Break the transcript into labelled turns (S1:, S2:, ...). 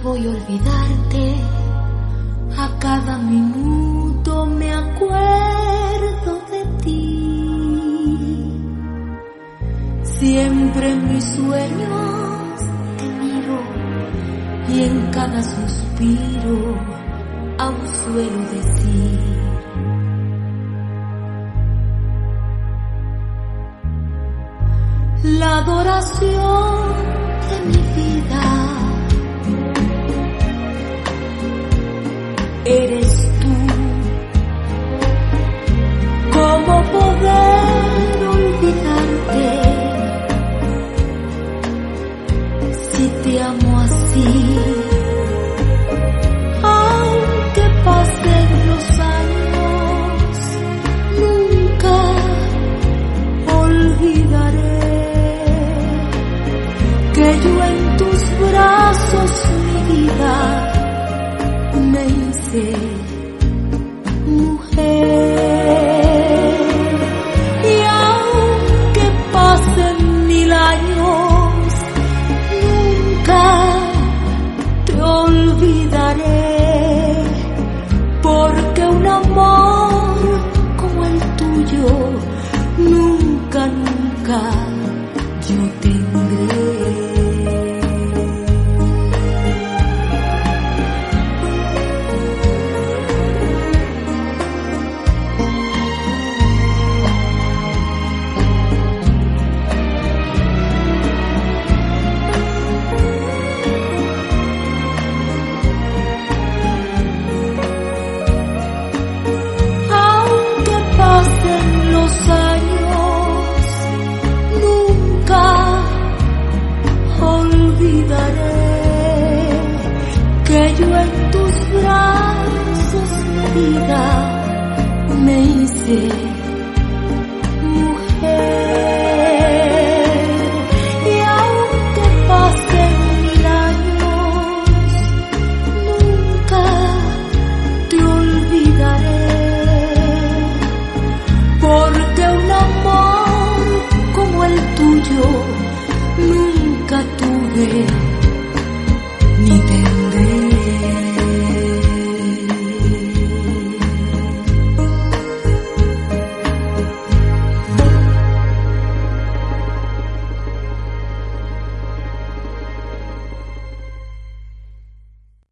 S1: voy a olvidarte. A cada minuto me acuerdo de ti. Siempre en mis sueños te miro y en cada suspiro aún suelo decir: la adoración de mi vida eres tú. ¿Cómo poder olvidarte si te amo así? Aunque pasen los años, nunca olvidaré que yo en tus brazos, mi vida, me hice mujer. Y aunque pasen 1000 años, nunca te olvidaré, porque un amor como el tuyo nunca, nunca yo tendré. Que yo en tus brazos, mi vida, me hice